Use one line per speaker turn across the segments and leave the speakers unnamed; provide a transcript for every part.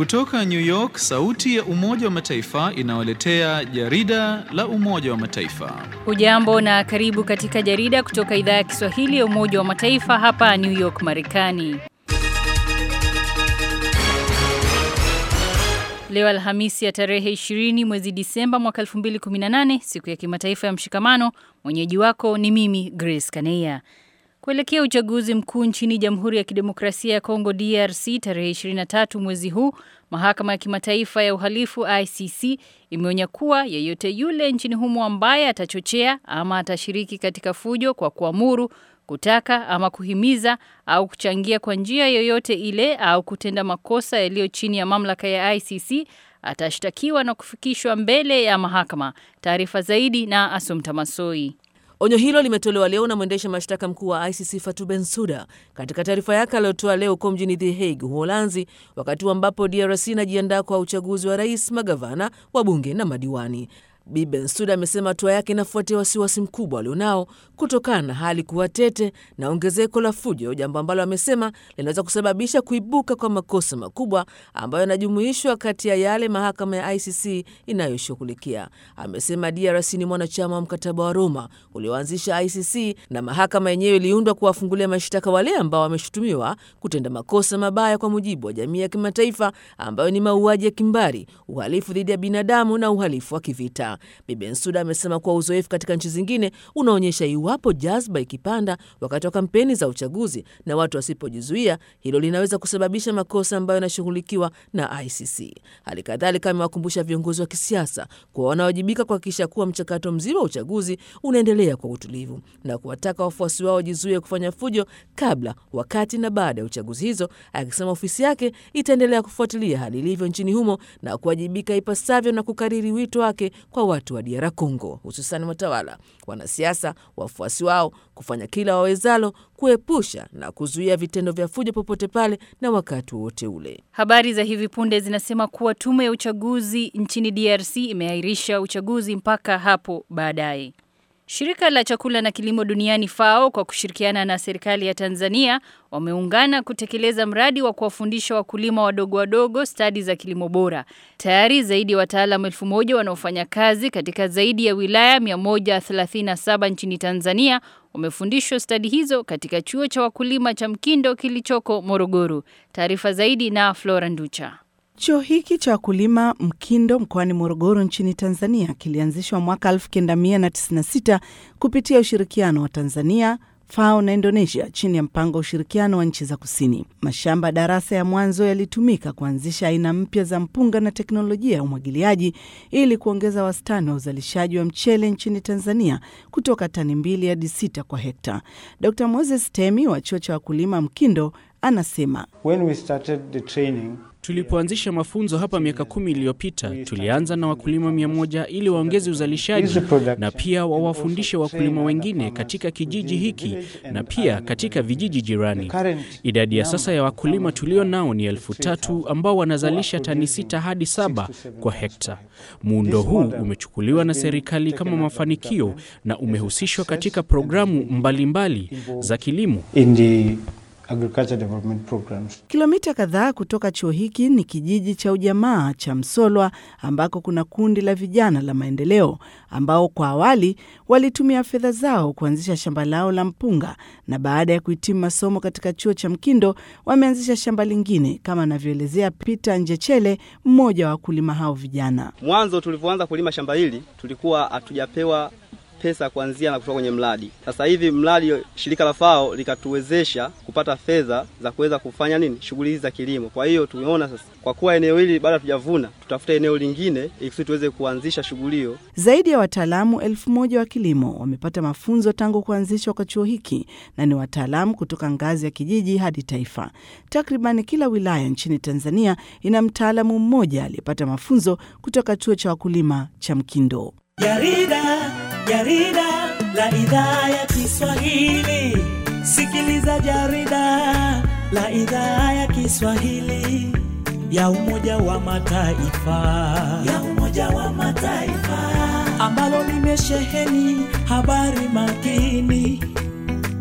Kutoka New York, sauti ya Umoja wa Mataifa inawaletea jarida la Umoja wa Mataifa.
Hujambo na karibu katika jarida kutoka idhaa ya Kiswahili ya Umoja wa Mataifa hapa New York, Marekani. Leo Alhamisi ya tarehe 20 mwezi Disemba mwaka 2018, siku ya kimataifa ya mshikamano. Mwenyeji wako ni mimi Grace Kaneya. Kuelekea uchaguzi mkuu nchini Jamhuri ya Kidemokrasia ya Kongo DRC tarehe 23 mwezi huu, Mahakama ya Kimataifa ya Uhalifu ICC imeonya kuwa yeyote yule nchini humo ambaye atachochea ama atashiriki katika fujo kwa kuamuru, kutaka ama kuhimiza au kuchangia kwa njia yoyote ile au kutenda makosa yaliyo chini ya mamlaka ya ICC atashtakiwa na kufikishwa mbele ya mahakama. Taarifa zaidi na Assumpta Massoi.
Onyo hilo limetolewa leo na mwendesha mashtaka mkuu wa ICC Fatou Bensouda katika taarifa yake aliyotoa leo huko mjini The Hague, Uholanzi, wakati ambapo DRC inajiandaa kwa uchaguzi wa rais, magavana, wabunge na madiwani. Bi Bensouda amesema hatua yake inafuatia wasiwasi mkubwa alionao kutokana na hali kuwa tete na ongezeko la fujo, jambo ambalo amesema linaweza kusababisha kuibuka kwa makosa makubwa ambayo yanajumuishwa kati ya yale mahakama ya ICC inayoshughulikia. Amesema DRC ni mwanachama wa mkataba wa Roma ulioanzisha ICC na mahakama yenyewe iliundwa kuwafungulia mashtaka wale ambao wameshutumiwa kutenda makosa mabaya kwa mujibu wa jamii ya kimataifa, ambayo ni mauaji ya kimbari, uhalifu dhidi ya binadamu na uhalifu wa kivita. Bi Bensouda amesema kuwa uzoefu katika nchi zingine unaonyesha iwapo jazba ikipanda wakati wa kampeni za uchaguzi na watu wasipojizuia, hilo linaweza kusababisha makosa ambayo yanashughulikiwa na ICC. Halikadhalika amewakumbusha viongozi wa kisiasa kuwa wanawajibika kuhakikisha kuwa mchakato mzima wa uchaguzi unaendelea kwa utulivu na kuwataka wafuasi wao wajizuie kufanya fujo kabla, wakati na baada ya uchaguzi hizo, akisema ofisi yake itaendelea kufuatilia hali ilivyo nchini humo na kuwajibika ipasavyo na kukariri wito wake kwa watu wa DR Congo, hususan watawala, wanasiasa, wafuasi wao kufanya kila wawezalo kuepusha na kuzuia vitendo vya fujo popote pale na wakati wote ule.
Habari za hivi punde zinasema kuwa tume ya uchaguzi nchini DRC imeahirisha uchaguzi mpaka hapo baadaye. Shirika la chakula na kilimo duniani FAO kwa kushirikiana na serikali ya Tanzania wameungana kutekeleza mradi wa kuwafundisha wakulima wadogo stadi za kilimo bora. Tayari zaidi ya wataalamu 1000 wanaofanya kazi katika zaidi ya wilaya 137 nchini Tanzania wamefundishwa stadi hizo katika chuo cha wakulima cha Mkindo kilichoko Morogoro. Taarifa zaidi na Flora Nducha.
Chuo hiki cha wakulima Mkindo mkoani Morogoro nchini Tanzania kilianzishwa mwaka 1996 kupitia ushirikiano wa Tanzania, FAO na Indonesia chini ya mpango wa ushirikiano wa nchi za kusini. Mashamba darasa ya mwanzo yalitumika kuanzisha aina mpya za mpunga na teknolojia ya umwagiliaji ili kuongeza wastani wa uzalishaji wa mchele nchini Tanzania kutoka tani 2 hadi 6 kwa hekta. Dr. Moses Temi wa chuo cha wakulima Mkindo anasema,
When we started the training,
tulipoanzisha mafunzo hapa miaka 10 iliyopita, tulianza na wakulima 100 ili waongeze uzalishaji na pia wawafundishe wakulima wengine katika kijiji hiki na pia katika vijiji jirani. Idadi ya sasa ya wakulima tulio nao ni 3000 ambao wanazalisha tani 6 hadi 7 kwa hekta. Muundo huu umechukuliwa na serikali kama mafanikio na umehusishwa katika programu mbalimbali za kilimo.
Agriculture development programs.
Kilomita kadhaa kutoka chuo hiki ni kijiji cha ujamaa cha Msolwa ambako kuna kundi la vijana la maendeleo ambao kwa awali walitumia fedha zao kuanzisha shamba lao la mpunga, na baada ya kuhitimu masomo katika chuo cha Mkindo wameanzisha shamba lingine, kama anavyoelezea Peter Njechele, mmoja wa wakulima hao vijana.
Mwanzo tulipoanza kulima shamba hili tulikuwa hatujapewa pesa kuanzia na kutoka kwenye mradi. Sasa hivi mradi, shirika la FAO likatuwezesha kupata fedha za kuweza kufanya shughuli hizi za kilimo. Kwa hiyo tumeona sasa kwa kuwa eneo hili bado hatujavuna, tutafuta eneo lingine ili tuweze kuanzisha shughuli hiyo.
Zaidi ya wataalamu 1000 wa kilimo wamepata mafunzo tangu kuanzishwa kwa chuo hiki, na ni wataalamu kutoka ngazi ya kijiji hadi taifa. Takriban kila wilaya nchini Tanzania ina mtaalamu mmoja aliyepata mafunzo kutoka chuo cha wakulima cha Mkindo.
Jarida la idhaa ya Kiswahili. Sikiliza jarida la idhaa ya Kiswahili ya Umoja wa Mataifa, ambalo limesheheni habari makini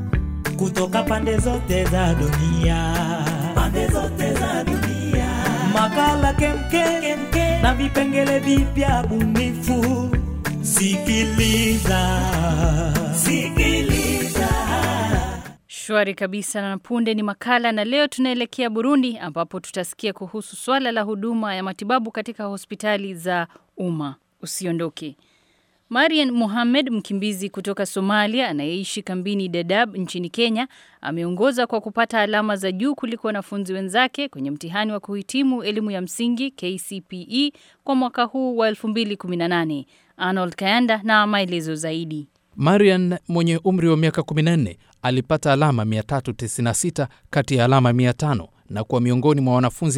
kutoka pande zote za dunia. makala kemke na vipengele vipya bunifu. Sikiliza.
Shwari kabisa, na punde ni makala, na leo tunaelekea Burundi ambapo tutasikia kuhusu swala la huduma ya matibabu katika hospitali za umma. Usiondoke. Marian Mohamed, mkimbizi kutoka Somalia anayeishi kambini Dadaab nchini Kenya, ameongoza kwa kupata alama za juu kuliko wanafunzi wenzake kwenye mtihani wa kuhitimu elimu ya msingi KCPE kwa mwaka huu wa 2018. Arnold Kayanda na maelezo zaidi.
Marian mwenye umri wa miaka 14 alipata alama 396 kati ya alama 500 na kuwa miongoni mwa wanafunzi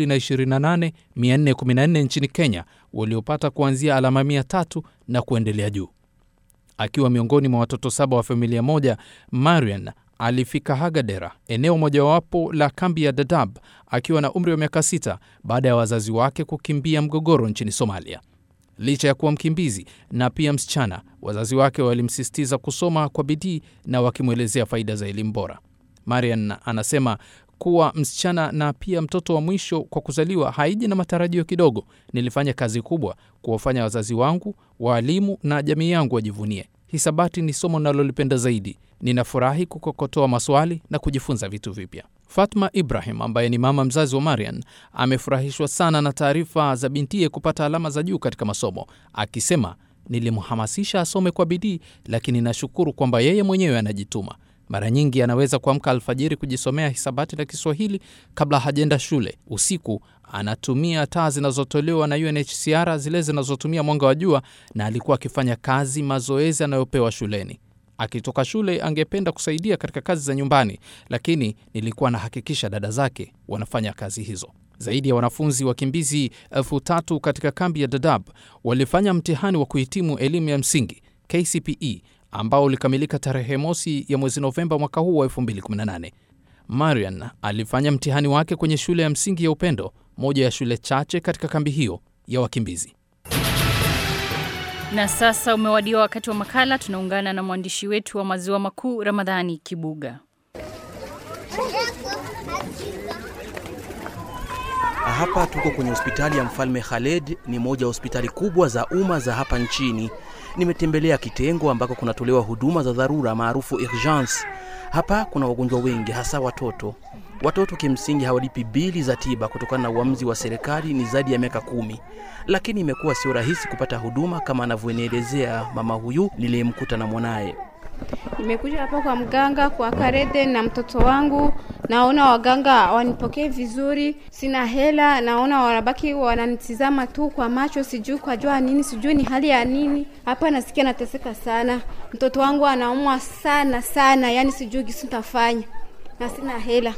228,414 nchini Kenya waliopata kuanzia alama 300 na kuendelea juu. Akiwa miongoni mwa watoto 7 wa familia moja, Marian alifika Hagadera, eneo mojawapo la kambi ya Dadaab, akiwa na umri wa miaka 6 baada ya wazazi wake kukimbia mgogoro nchini Somalia. Licha ya kuwa mkimbizi na pia msichana, wazazi wake walimsisitiza kusoma kwa bidii na wakimwelezea faida za elimu bora. Marian anasema kuwa msichana na pia mtoto wa mwisho kwa kuzaliwa haiji na matarajio kidogo. Nilifanya kazi kubwa kuwafanya wazazi wangu, walimu na jamii yangu wajivunie. Hisabati ni somo ninalolipenda zaidi. Ninafurahi kukokotoa maswali na kujifunza vitu vipya. Fatma Ibrahim, ambaye ni mama mzazi wa Marian, amefurahishwa sana na taarifa za bintiye kupata alama za juu katika masomo, akisema, nilimhamasisha asome kwa bidii, lakini nashukuru kwamba yeye mwenyewe anajituma. Mara nyingi anaweza kuamka alfajiri kujisomea hisabati na Kiswahili kabla hajaenda shule. Usiku anatumia taa zinazotolewa na UNHCR, zile zinazotumia mwanga wa jua, na alikuwa akifanya kazi mazoezi anayopewa shuleni. Akitoka shule angependa kusaidia katika kazi za nyumbani, lakini nilikuwa nahakikisha dada zake wanafanya kazi hizo. Zaidi ya wanafunzi wakimbizi 3,000 katika kambi ya Dadaab walifanya mtihani wa kuhitimu elimu ya msingi KCPE ambao ulikamilika tarehe mosi ya mwezi Novemba mwaka huu wa 2018. Marian alifanya mtihani wake kwenye shule ya msingi ya Upendo, moja ya shule chache katika kambi hiyo ya wakimbizi.
Na sasa umewadia wakati wa makala. Tunaungana na mwandishi wetu wa Maziwa Makuu, Ramadhani Kibuga.
Hapa tuko kwenye hospitali ya Mfalme Khaled, ni moja ya hospitali kubwa za umma za hapa nchini. Nimetembelea kitengo ambako kunatolewa huduma za dharura maarufu urgence. Hapa kuna wagonjwa wengi, hasa watoto. Watoto kimsingi hawalipi bili za tiba kutokana na uamuzi wa serikali ni zaidi ya miaka 10. Lakini imekuwa sio rahisi kupata huduma kama anavyoelezea mama huyu niliyemkuta na mwanae.
Nimekuja hapa kwa mganga kwa Karede na mtoto wangu. Naona waganga wanipokee vizuri, sina hela, naona wanabaki wananitizama tu kwa macho, sijui kwa jua nini, sijui ni hali ya nini. Hapa nasikia nateseka sana. Mtoto wangu anaumwa sana, yani sijui kitu nitafanya. Na sina hela.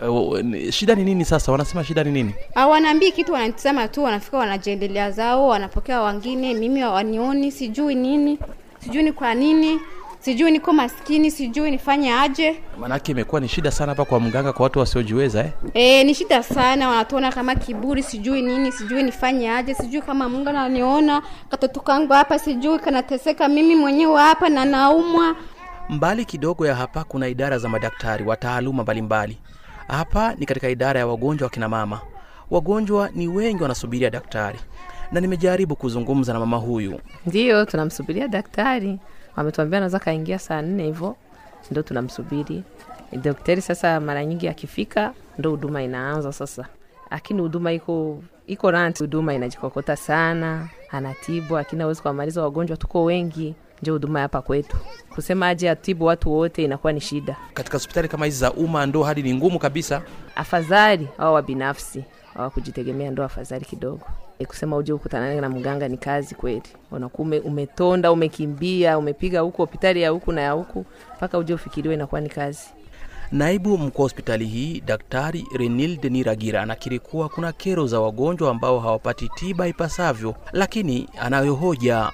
Shida ni nini sasa? Wanasema shida ni nini?
Wanaambia kitu, wananitizama tu, wanafika wanajendelea zao, wanapokea wengine, mimi wanioni, sijui nini, sijui ni kwa nini. Sijui niko maskini, sijui nifanye aje.
Manake imekuwa ni shida sana hapa kwa mganga kwa watu wasiojiweza
ni shida sana, wanatuona kama kiburi, sijui nini, sijui nifanye aje, sijui kama Mungu ananiona, katoto kangu hapa sijui kanateseka mimi mwenyewe hapa na naumwa.
Mbali kidogo ya hapa kuna idara za madaktari wa taaluma mbalimbali. Hapa ni katika idara ya wagonjwa wa kina mama. Wagonjwa ni wengi wanasubiria daktari. Na nimejaribu kuzungumza na mama huyu.
Ndio tunamsubiria daktari. Wametuambia anaweza kaingia saa 4 hivyo, ndio tunamsubiri. Daktari sasa mara nyingi akifika ndio huduma inaanza sasa. Lakini huduma iko ranti, huduma inajikokota sana, anatibu lakini hawezi kumaliza wagonjwa, tuko wengi. Ndio huduma hapa kwetu. Kusema aje atibu watu wote inakuwa ni shida.
Katika hospitali kama hizi za umma ndio hadi ni ngumu kabisa.
Afadhali au wa binafsi au kujitegemea ndio afadhali kidogo. Kusema uje ukutana na mganga ni kazi kweli. Unakuwa umetonda, umekimbia, umepiga huko hospitali ya huku na ya huku mpaka uje ufikiriwe inakuwa ni kazi.
Naibu mkuu wa hospitali hii, Daktari Renil Deniragira, anakiri kuwa kuna kero za wagonjwa ambao hawapati tiba ipasavyo, lakini anayohoja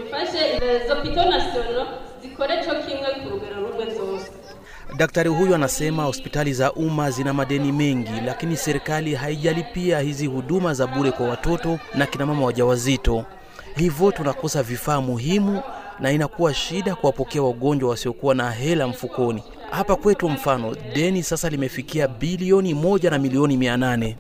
Daktari huyu anasema hospitali za umma zina madeni mengi, lakini serikali haijalipia hizi huduma za bure kwa watoto na kina mama wajawazito. Hivyo tunakosa vifaa muhimu na inakuwa shida kuwapokea wagonjwa wasiokuwa na hela mfukoni. Hapa kwetu mfano, deni sasa limefikia bilioni 1 na milioni 800.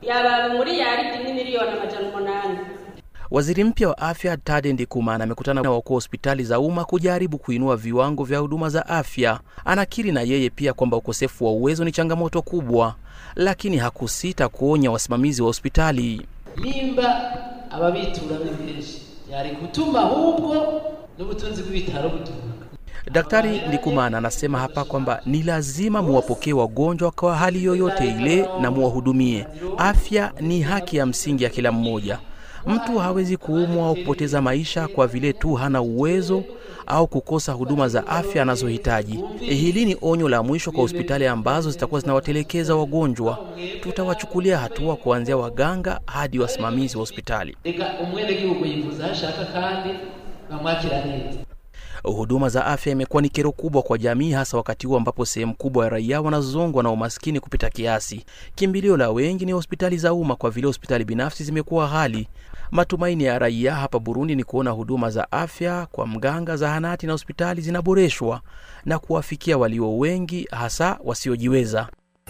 Waziri mpya wa afya Tade Ndikumana amekutana na wakuu wa hospitali za umma kujaribu kuinua viwango vya huduma za afya. Anakiri na yeye pia kwamba ukosefu wa uwezo ni changamoto kubwa, lakini hakusita kuonya wasimamizi wa hospitali.
Nimba ababitura benshi yari kutuma ahubwo n'ubutunzi bw'ibitaro buturuka.
Daktari Ndikumana anasema hapa kwamba ni lazima muwapokee wagonjwa kwa hali yoyote ile na muwahudumie. Afya ni haki ya msingi ya kila mmoja. Mtu hawezi kuumwa au kupoteza maisha kwa vile tu hana uwezo au kukosa huduma za afya anazohitaji. Hili ni onyo la mwisho kwa hospitali ambazo zitakuwa zinawatelekeza wagonjwa. Tutawachukulia hatua kuanzia waganga hadi wasimamizi wa hospitali. Huduma za afya imekuwa ni kero kubwa kwa jamii, hasa wakati huu ambapo sehemu kubwa ya raia wanazongwa na umaskini kupita kiasi. Kimbilio la wengi ni hospitali za umma kwa vile hospitali binafsi zimekuwa ghali. Matumaini ya raia hapa Burundi ni kuona huduma za afya kwa mganga, zahanati na hospitali zinaboreshwa na kuwafikia walio wengi, hasa wasiojiweza.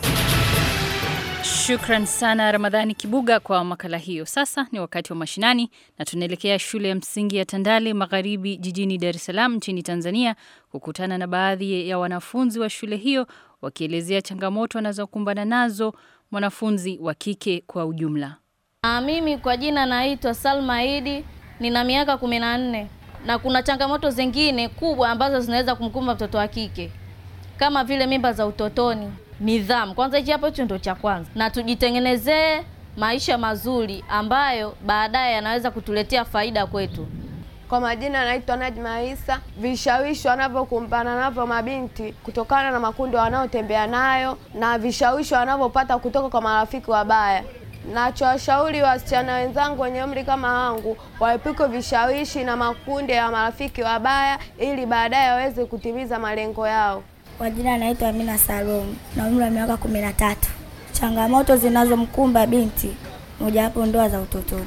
Shukran sana Ramadhani Kibuga kwa makala hiyo. Sasa ni wakati wa mashinani na tunaelekea shule ya msingi ya Tandale Magharibi jijini Dar es Salaam nchini Tanzania kukutana na baadhi ya wanafunzi wa shule hiyo wakielezea changamoto wanazokumbana nazo wanafunzi wa kike kwa ujumla.
Mimi kwa jina naitwa Salma Idi, nina miaka 14 na kuna changamoto zingine kubwa ambazo zinaweza kumkumba mtoto wa kike kama vile mimba za utotoni. Nidhamu kwanza, hicho hapo ndio cha kwanza, na tujitengenezee maisha mazuri ambayo baadaye yanaweza kutuletea faida kwetu.
Kwa majina naitwa Najma Isa. Vishawishi wanavyokumbana navyo mabinti kutokana na makundi wanaotembea nayo na vishawishi wanavyopata kutoka kwa marafiki wabaya. Nachowashauri wasichana wenzangu wenye umri kama wangu waepuke vishawishi na makundi ya marafiki wabaya ili baadaye waweze kutimiza malengo yao.
Kwa jina naitwa Amina Salom na umri wa miaka 13. Changamoto zinazomkumba binti mojawapo ndoa za utotoni.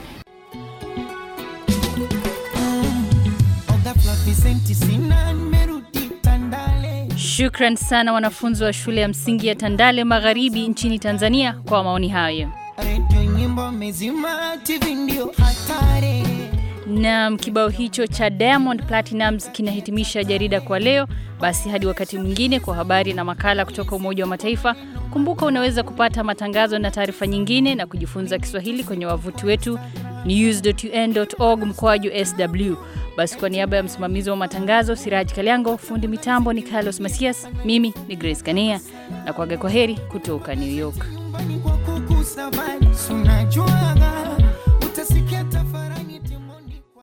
Shukran sana wanafunzi wa shule ya msingi ya Tandale Magharibi nchini Tanzania kwa maoni hayo. Na kibao hicho cha Diamond Platnumz kinahitimisha jarida kwa leo. Basi hadi wakati mwingine kwa habari na makala kutoka Umoja wa Mataifa. Kumbuka unaweza kupata matangazo na taarifa nyingine na kujifunza Kiswahili kwenye wavuti wetu news.un.org/sw. Basi kwa niaba ya msimamizi wa matangazo Siraj Kalyango, fundi mitambo ni Carlos Masias, mimi ni Grace Kanea na kuaga kwaheri kutoka New York.